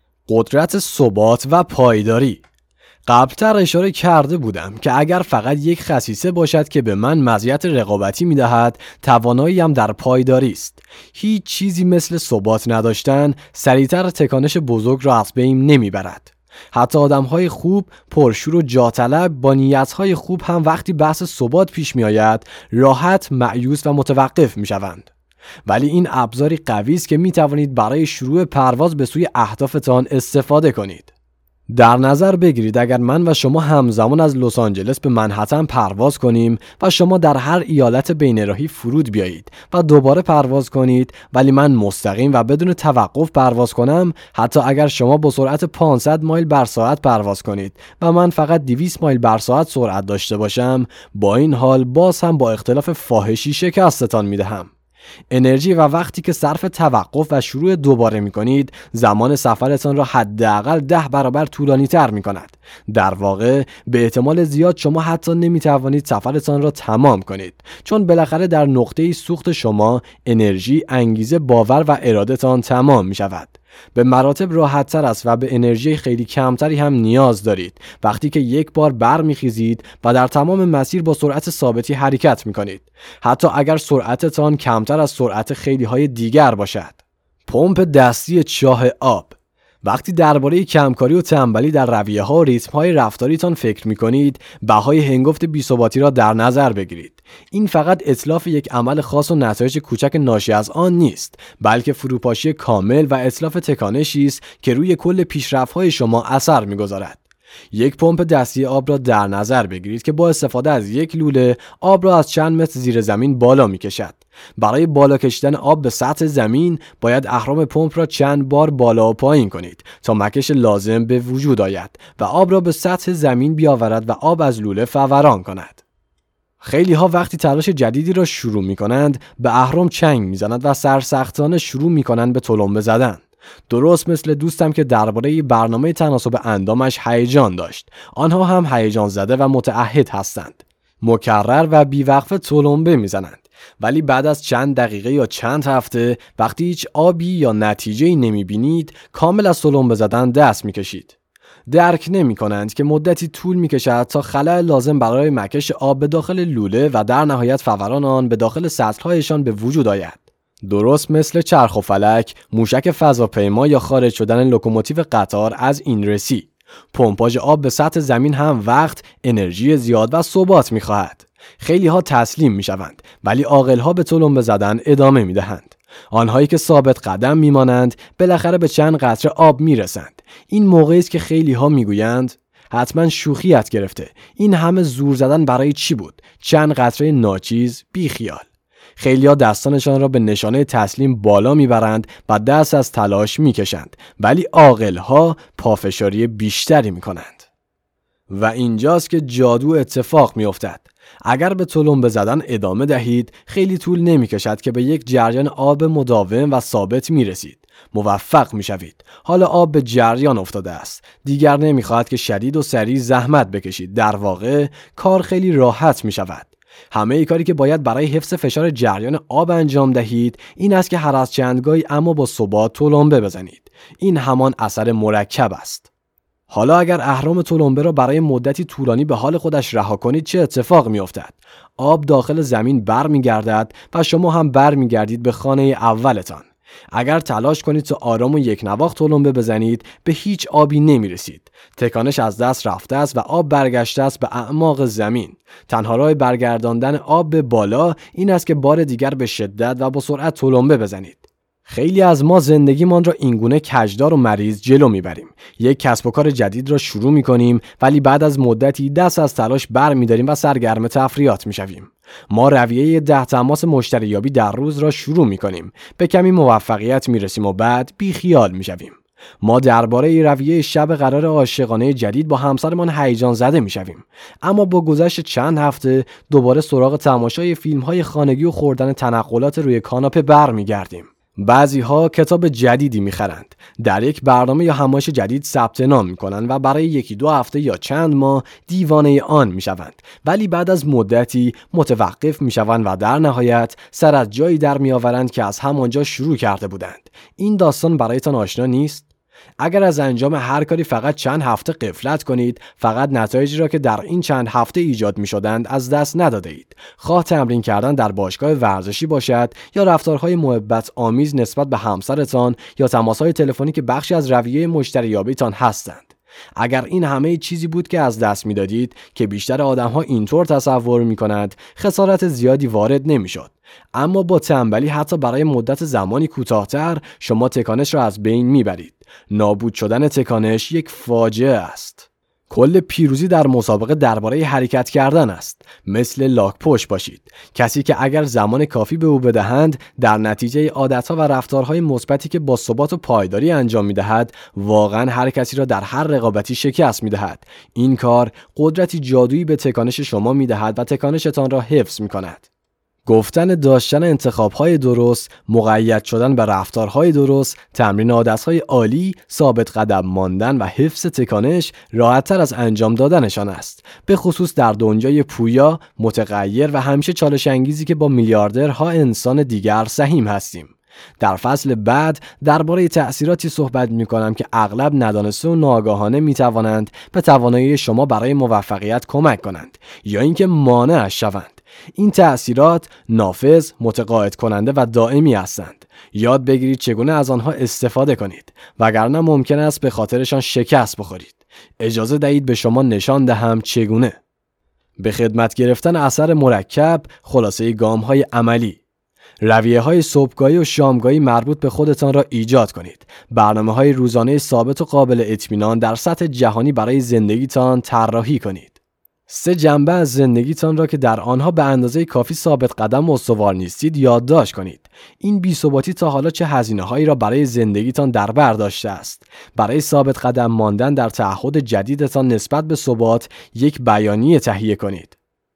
قدرت ثبات و پایداری. قبلتر اشاره کرده بودم که اگر فقط یک خصیصه باشد که به من مزیت رقابتی می‌دهد، تواناییم در پایداری است. هیچ چیزی مثل ثبات نداشتن سریعتر تکانش بزرگ را از بین نمیبرد. حتی آدم‌های خوب، پرشور و جاطلب با نیت‌های خوب هم وقتی بحث ثبات پیش می‌آید، راحت، مایوس و متوقف می‌شوند. ولی این ابزاری قوی است که می‌توانید برای شروع پرواز به سوی اهدافتان استفاده کنید. در نظر بگیرید اگر من و شما همزمان از لس آنجلس به منهتن پرواز کنیم و شما در هر ایالت بینراهی فرود بیایید و دوباره پرواز کنید، ولی من مستقیم و بدون توقف پرواز کنم، حتی اگر شما با سرعت پانصد مایل بر ساعت پرواز کنید و من فقط دویست مایل بر ساعت سرعت داشته باشم، با این حال باز هم با اختلاف فاحشی شکستتان میدهم. انرژی و وقتی که صرف توقف و شروع دوباره می کنید، زمان سفرتان را حداقل ده برابر طولانی تر می کند. در واقع به احتمال زیاد شما حتی نمی توانید سفرتان را تمام کنید، چون بالاخره در نقطه سوخت شما انرژی، انگیزه، باور و ارادتان تمام می شود. به مراتب راحت تر است و به انرژی خیلی کمتری هم نیاز دارید وقتی که یک بار برمیخیزید و در تمام مسیر با سرعت ثابتی حرکت میکنید، حتی اگر سرعتتان کمتر از سرعت خیلی های دیگر باشد. پمپ دستی چاه آب. وقتی درباره کمکاری و تنبلی در رویه‌ها و ریتم‌های رفتاریتان فکر می‌کنید، بهای هنگفت بی‌ثباتی را در نظر بگیرید. این فقط اتلاف یک عمل خاص و نتایج کوچک ناشی از آن نیست، بلکه فروپاشی کامل و اتلاف تکانشی است که روی کل پیشرفت‌های شما اثر می‌گذارد. یک پمپ دستی آب را در نظر بگیرید که با استفاده از یک لوله آب را از چند متر زیر زمین بالا می‌کشد. برای بالا کشیدن آب به سطح زمین باید اهرم پمپ را چند بار بالا و پایین کنید تا مکش لازم به وجود آید و آب را به سطح زمین بیاورد و آب از لوله فوران کند. خیلی ها وقتی تلاش جدیدی را شروع می کنند به اهرم چنگ می زنند و سرسختانه شروع می کنند به تلمبه زدن. درست مثل دوستم که درباره برنامه تناسب اندامش هیجان داشت. آنها هم هیجان زده و متعهد هستند. مکرر و بیوقفه تلمبه می زنند. ولی بعد از چند دقیقه یا چند هفته وقتی هیچ آبی یا نتیجه‌ای نمی‌بینید، کامل از تلمبه زدن دست می‌کشید. درک نمی‌کنند که مدتی طول می‌کشد تا خلاء لازم برای مکش آب به داخل لوله و در نهایت فوران آن به داخل سطل‌هایشان به وجود آید. درست مثل چرخ و فلک، موشک فضاپیما یا خارج شدن لوکوموتیو قطار از این رسی، پمپاژ آب به سطح زمین هم وقت، انرژی زیاد و ثبات می‌خواهد. خیلی ها تسلیم می‌شوند، ولی عاقل ها به تلمبه زدن ادامه می‌دهند. آنهایی که ثابت قدم می‌مانند بالاخره به چند قطره آب می‌رسند. این موقعی است که خیلی ها می‌گویند حتما شوخیت گرفته. این همه زور زدن برای چی بود؟ چند قطره ناچیز، بی خیال. خیلی‌ها دستانشان را به نشانه تسلیم بالا میبرند و دست از تلاش میکشند، ولی عاقل‌ها پافشاری بیشتری میکنند. و اینجاست که جادو اتفاق میافتد. اگر به تلمبه زدن ادامه دهید، خیلی طول نمیکشد که به یک جریان آب مداوم و ثابت میرسید. موفق میشوید. حالا آب به جریان افتاده است. دیگر نمیخواهد که شدید و سریع زحمت بکشید. در واقع کار خیلی راحت میشود. همه ای کاری که باید برای حفظ فشار جریان آب انجام دهید این است که هر از چندگاهی اما با ثبات تلمبه بزنید. این همان اثر مرکب است. حالا اگر اهرم تلمبه را برای مدتی طولانی به حال خودش رها کنید چه اتفاق می افتد؟ آب داخل زمین برمیگردد و شما هم برمیگردید به خانه اولتان. اگر تلاش کنید تا آرام و یک نواخت تلمبه بزنید به هیچ آبی نمی رسید. تکانش از دست رفته است و آب برگشته است به اعماق زمین. تنها راه برگرداندن آب به بالا این است که بار دیگر به شدت و با سرعت تلمبه بزنید. خیلی از ما زندگیمان را اینگونه کجدار و مریض جلو میبریم. یک کسب و کار جدید را شروع میکنیم ولی بعد از مدتی دست از تلاش بر میداریم و سرگرم تفریحات میشویم. ما رویه ده تماس مشتریابی در روز را شروع میکنیم. به کمی موفقیت میرسیم و بعد بی خیال میشویم. ما درباره رویه شب قرار عاشقانه جدید با همسرمان هیجان زده میشویم. اما با گذشت چند هفته دوباره سراغ تماشای فیلم‌های خانگی و خوردن تنقلات روی کاناپه برمیگردیم. بعضی ها کتاب جدیدی میخرند، در یک برنامه یا همایش جدید ثبت نام میکنند و برای یکی دو هفته یا چند ماه دیوانه آن میشوند، ولی بعد از مدتی متوقف میشوند و در نهایت سر از جایی در میآورند که از همانجا شروع کرده بودند. این داستان برایتان آشنا نیست؟ اگر از انجام هر کاری فقط چند هفته غفلت کنید، فقط نتایجی را که در این چند هفته ایجاد می شدند از دست نداده اید. خواه تمرین کردن در باشگاه ورزشی باشد یا رفتارهای محبت آمیز نسبت به همسرتان یا تماسهای تلفنی که بخشی از رویه مشتریابیتان هستند. اگر این همه چیزی بود که از دست میدادید که بیشتر آدم‌ها اینطور تصور می‌کنند، خسارت زیادی وارد نمی‌شد. اما با تنبلی حتی برای مدت زمانی کوتاه‌تر شما تکانش را از بین می‌برید. نابود شدن تکانش یک فاجعه است. کل پیروزی در مسابقه درباره حرکت کردن است. مثل لاک پشت باشید. کسی که اگر زمان کافی به او بدهند در نتیجه عادتها و رفتارهای مثبتی که با ثبات و پایداری انجام می‌دهد، واقعاً هر کسی را در هر رقابتی شکست می‌دهد. این کار قدرتی جادویی به تکانش شما می‌دهد و تکانشتان را حفظ می‌کند. گفتن داشتن انتخاب‌های درست، مقید شدن به رفتارهای درست، تمرین عادت‌های عالی، ثابت قدم ماندن و حفظ تکانش راحت‌تر از انجام دادنشان است. به خصوص در دنیای پویا، متغیر و همیشه چالش انگیزی که با میلیاردرها انسان دیگر سهیم هستیم. در فصل بعد درباره تأثیراتی صحبت می‌کنم که اغلب ندانسته و ناآگاهانه می‌توانند به توانایی شما برای موفقیت کمک کنند یا اینکه مانعش شوند. این تأثیرات نافذ، متقاعد کننده و دائمی هستند. یاد بگیرید چگونه از آنها استفاده کنید، وگرنه ممکن است به خاطرشان شکست بخورید. اجازه دهید به شما نشان دهم چگونه. به خدمت گرفتن اثر مرکب، خلاصه گام‌های عملی. رویه‌های صبحگاهی و شامگاهی مربوط به خودتان را ایجاد کنید. برنامه‌های روزانه ثابت و قابل اطمینان در سطح جهانی برای زندگیتان طراحی کنید. سه جنبه از زندگیتان را که در آنها به اندازه کافی ثابت قدم و استوار نیستید یادداشت کنید. این بی‌ثباتی تا حالا چه هزینه‌هایی را برای زندگیتان در بر داشته است. برای ثابت قدم ماندن در تعهد جدیدتان نسبت به ثبات یک بیانیه تهیه کنید.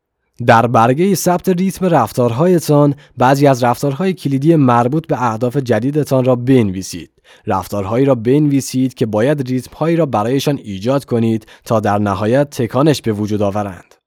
در برگه ثبت ریتم رفتارهایتان بعضی از رفتارهای کلیدی مربوط به اهداف جدیدتان را بنویسید. رفتارهایی را بنویسید که باید ریتم‌هایی را برایشان ایجاد کنید تا در نهایت تکانش به وجود آورند.